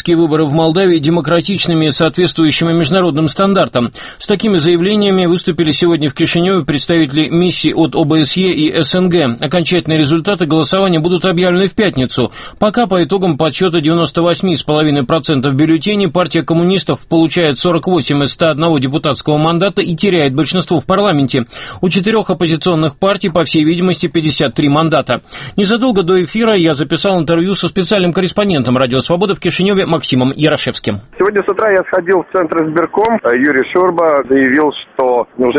парламентские выборы в Молдавии демократичными и соответствующими международным стандартам. С такими заявлениями выступили сегодня в Кишиневе представители миссий от ОБСЕ и СНГ. Окончательные результаты голосования будут объявлены в пятницу. Пока по итогам подсчета 98,5% бюллетеней партия коммунистов получает 48 из 101 депутатского мандата и теряет большинство в парламенте. У 4 оппозиционных партий, по всей видимости, 53 мандата. Незадолго до эфира я записал интервью со специальным корреспондентом «Радио Свобода» в Кишиневе Максимом Ярошевским. Сегодня с утра я сходил в Центр избирком. Юрий Шурба заявил, что уже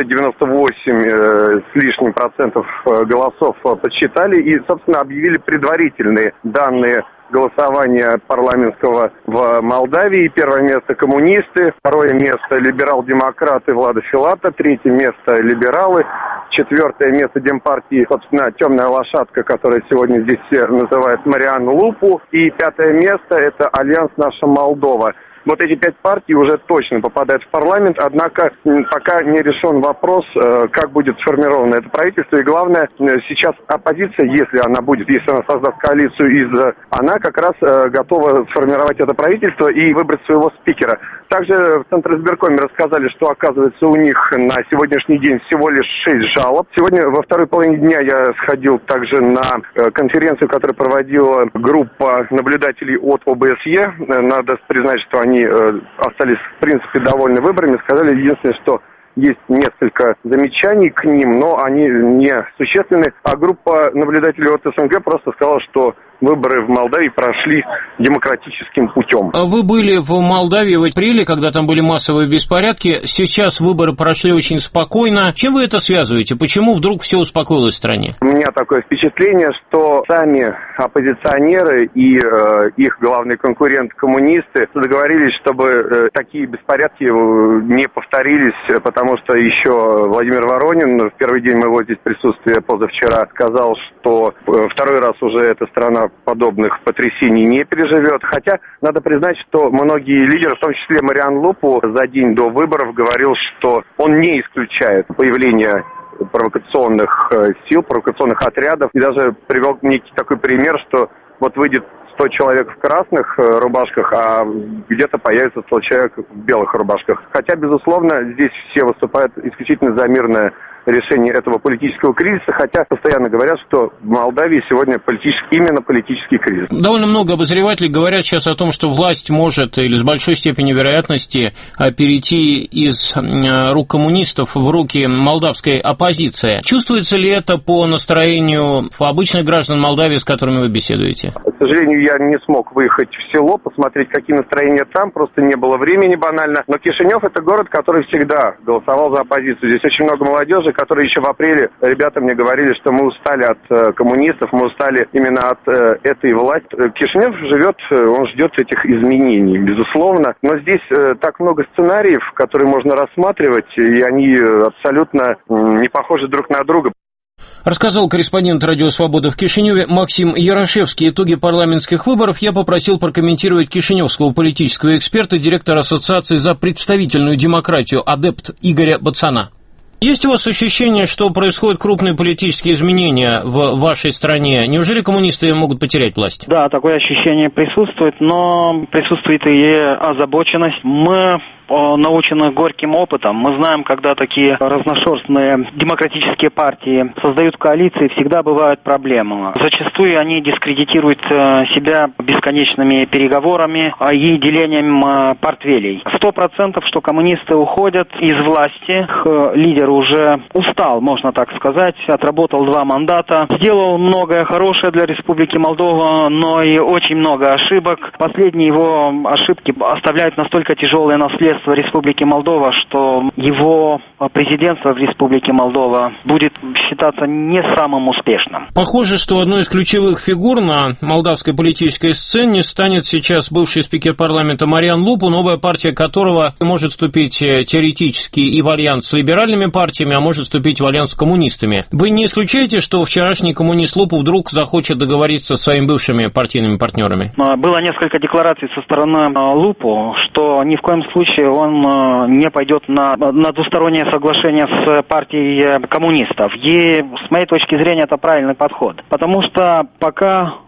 98 с лишним процентов голосов подсчитали и, собственно, объявили предварительные данные голосования парламентского в Молдавии. Первое место коммунисты, второе место либерал-демократы Влада Филата, третье место либералы, четвертое место Демпартии, собственно, темная лошадка, которая сегодня здесь все называют Марианну Лупу, и пятое место это Альянс «Наша Молдова». Вот эти 5 партий уже точно попадают в парламент, однако пока не решен вопрос, как будет сформировано это правительство. И главное, сейчас оппозиция, если она создаст коалицию, она как раз готова сформировать это правительство и выбрать своего спикера. Также в Центризбиркоме рассказали, что, оказывается, у них на сегодняшний день всего лишь 6 жалоб. Сегодня во второй половине дня я сходил также на конференцию, которую проводила группа наблюдателей от ОБСЕ. Надо признать, что они остались, в принципе, довольны выборами. Сказали единственное, что есть несколько замечаний к ним, но они не существенны. А группа наблюдателей от СНГ просто сказала, что выборы в Молдавии прошли демократическим путем. Вы были в Молдавии в апреле, когда там были массовые беспорядки. Сейчас выборы прошли очень спокойно. Чем вы это связываете? Почему вдруг все успокоилось в стране? У меня такое впечатление, что сами оппозиционеры и их главный конкурент коммунисты договорились, чтобы такие беспорядки не повторились, потому что еще Владимир Воронин в первый день моего здесь присутствия позавчера сказал, что второй раз уже эта страна подобных потрясений не переживет. Хотя надо признать, что многие лидеры, в том числе Мариан Лупу, за день до выборов говорил, что он не исключает появление провокационных сил, провокационных отрядов. И даже привел некий такой пример, что вот выйдет 100 человек в красных рубашках, а где-то появится 100 человек в белых рубашках. Хотя, безусловно, здесь все выступают исключительно за мирное решение этого политического кризиса, хотя постоянно говорят, что в Молдавии сегодня именно политический кризис. Довольно много обозревателей говорят сейчас о том, что власть может или с большой степенью вероятности перейти из рук коммунистов в руки молдавской оппозиции. Чувствуется ли это по настроению обычных граждан Молдавии, с которыми вы беседуете? К сожалению, я не смог выехать в село, посмотреть, какие настроения там, просто не было времени банально. Но Кишинев — это город, который всегда голосовал за оппозицию. Здесь очень много молодежи, которые еще в апреле, ребята мне говорили, что мы устали от коммунистов, мы устали именно от этой власти. Кишинев он ждет этих изменений, безусловно. Но здесь так много сценариев, которые можно рассматривать, и они абсолютно не похожи друг на друга. Рассказал корреспондент «Радио Свобода» в Кишиневе Максим Ярошевский. Итоги парламентских выборов я попросил прокомментировать кишиневского политического эксперта, директора Ассоциации за представительную демократию «Адепт» Игоря Бацана. Есть у вас ощущение, что происходят крупные политические изменения в вашей стране? Неужели коммунисты могут потерять власть? Да, такое ощущение присутствует, но присутствует и озабоченность. Мы научены горьким опытом. Мы знаем, когда такие разношерстные демократические партии создают коалиции, всегда бывают проблемы. Зачастую они дискредитируют себя бесконечными переговорами и делением портфелей. 100%, что коммунисты уходят из власти. Лидер уже устал, можно так сказать, отработал 2 мандата, сделал многое хорошее для Республики Молдова, но и очень много ошибок. Последние его ошибки оставляют настолько тяжелое наследство Республики Молдова, что его президентство в Республике Молдова будет считаться не самым успешным. Похоже, что одной из ключевых фигур на молдавской политической сцене станет сейчас бывший спикер парламента Мариан Лупу, новая партия которого может вступить теоретически и в альянс с либеральными партиями, а может вступить в альянс с коммунистами. Вы не исключаете, что вчерашний коммунист Лупу вдруг захочет договориться со своими бывшими партийными партнерами? Было несколько деклараций со стороны Лупу, что ни в коем случае он не пойдет на двустороннее соглашение с партией коммунистов. И с моей точки зрения это правильный подход. Потому что пока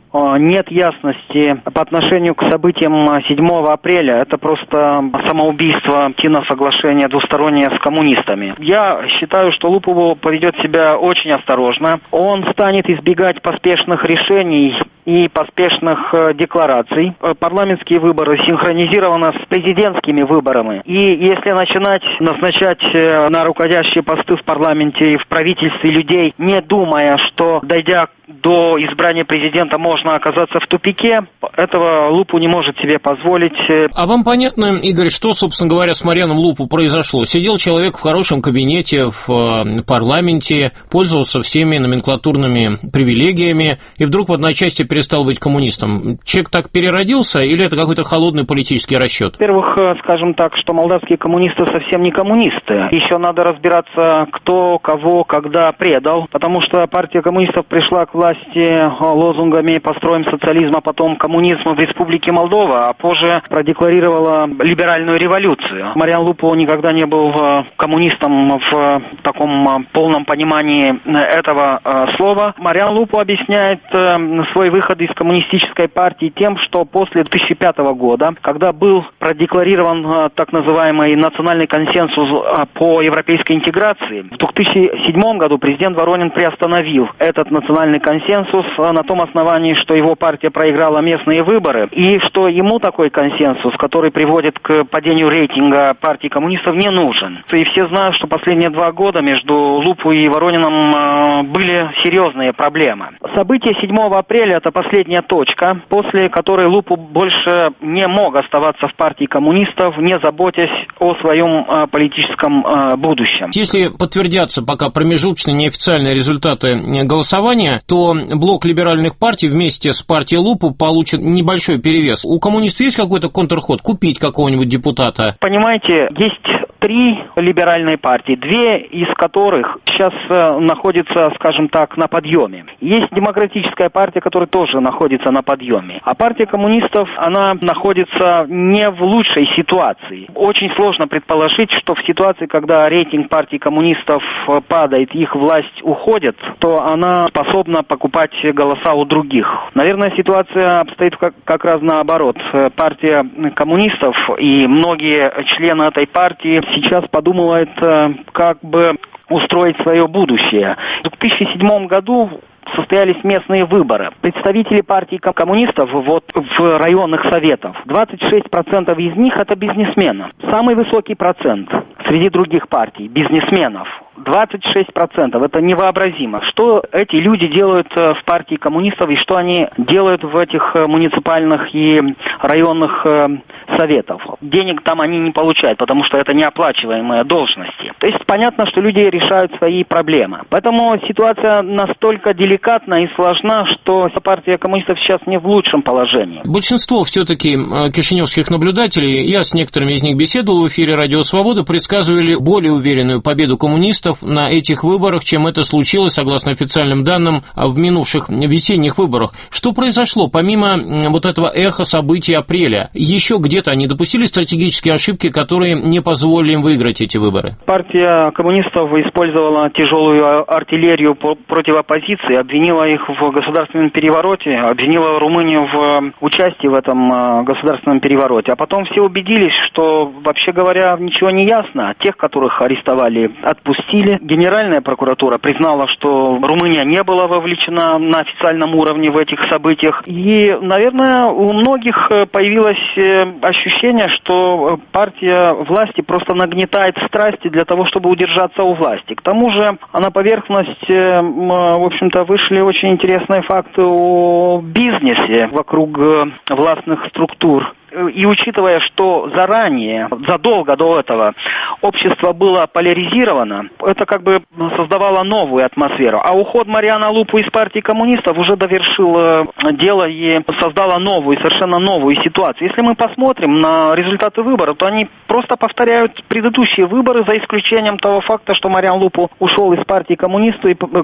нет ясности по отношению к событиям 7 апреля. Это просто самоубийство, соглашение двустороннее с коммунистами. Я считаю, что Лупу поведет себя очень осторожно. Он станет избегать поспешных решений и поспешных деклараций. Парламентские выборы синхронизированы с президентскими выборами. И если начинать назначать на руководящие посты в парламенте и в правительстве людей, не думая, что, дойдя до избрания президента, можно оказаться в тупике, этого Лупу не может себе позволить. А вам понятно, Игорь, что, собственно говоря, с Марьяном Лупу произошло? Сидел человек в хорошем кабинете в парламенте, пользовался всеми номенклатурными привилегиями, и вдруг в одночасье перестал быть коммунистом. Человек так переродился, или это какой-то холодный политический расчет? Во-первых, скажем так, что молдавские коммунисты совсем не коммунисты. Еще надо разбираться, кто кого когда предал, потому что партия коммунистов пришла к власти лозунгами «построим социализм», а потом коммунизм в Республике Молдова, а позже продекларировала либеральную революцию. Марьян Лупу никогда не был коммунистом в таком полном понимании этого слова. Марьян Лупу объясняет свой выход из коммунистической партии тем, что после 2005 года, когда был продекларирован так называемый национальный консенсус по европейской интеграции, в 2007 году президент Воронин приостановил этот национальный консенсус на том основании, что его партия проиграла местные выборы, и что ему такой консенсус, который приводит к падению рейтинга партии коммунистов, не нужен. И все знают, что последние 2 года между Лупу и Ворониным были серьезные проблемы. События 7 апреля – это последняя точка, после которой Лупу больше не мог оставаться в партии коммунистов, не заботясь о своем политическом будущем. Если подтвердятся пока промежуточные неофициальные результаты голосования, то блок либеральных партий вместе с партией Лупу получит небольшой перевес. У коммунистов есть какой-то контрход? Купить какого-нибудь депутата? Понимаете, есть 3 либеральные партии, 2 из которых сейчас находятся, скажем так, на подъеме. Есть демократическая партия, которая тоже находится на подъеме. А партия коммунистов, она находится не в лучшей ситуации. Очень сложно предположить, что в ситуации, когда рейтинг партии коммунистов падает, их власть уходит, то она способна покупать голоса у других. Наверное, ситуация обстоит как раз наоборот. Партия коммунистов и многие члены этой партии сейчас подумывают, как бы устроить свое будущее. В 2007 году состоялись местные выборы. Представители партии коммунистов в районных советах, 26% из них это бизнесмены. Самый высокий процент среди других партий бизнесменов. 26%. Это невообразимо. Что эти люди делают в партии коммунистов и что они делают в этих муниципальных и районных советах? Денег там они не получают, потому что это неоплачиваемые должности. То есть понятно, что люди решают свои проблемы. Поэтому ситуация настолько деликатна и сложна, что партия коммунистов сейчас не в лучшем положении. Большинство все-таки кишиневских наблюдателей, я с некоторыми из них беседовал в эфире «Радио Свобода», предсказывали более уверенную победу коммунистов на этих выборах, чем это случилось, согласно официальным данным, в минувших весенних выборах. Что произошло, помимо вот этого эха событий апреля? Еще где-то они допустили стратегические ошибки, которые не позволили им выиграть эти выборы? Партия коммунистов использовала тяжелую артиллерию против оппозиции, обвинила их в государственном перевороте, обвинила Румынию в участии в этом государственном перевороте. А потом все убедились, что, вообще говоря, ничего не ясно. Тех, которых арестовали, отпустили. Генеральная прокуратура признала, что Румыния не была вовлечена на официальном уровне в этих событиях. И, наверное, у многих появилось ощущение, что партия власти просто нагнетает страсти для того, чтобы удержаться у власти. К тому же на поверхность, в общем-то, вышли очень интересные факты о бизнесе вокруг властных структур. И учитывая, что заранее, задолго до этого, общество было поляризировано, это как бы создавало новую атмосферу. А уход Марьяна Лупу из партии коммунистов уже довершил дело и создало новую, совершенно новую ситуацию. Если мы посмотрим на результаты выборов, то они просто повторяют предыдущие выборы, за исключением того факта, что Марьян Лупу ушел из партии коммунистов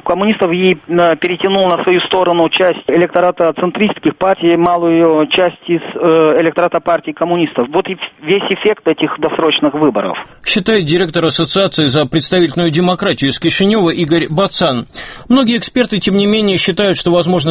и перетянул на свою сторону часть электората центристских партий, малую часть из электората партии коммунистов. Вот и весь эффект этих досрочных выборов. Считает директор Ассоциации за представительную демократию из Кишинева Игорь Бацан. Многие эксперты, тем не менее, считают, что, возможно,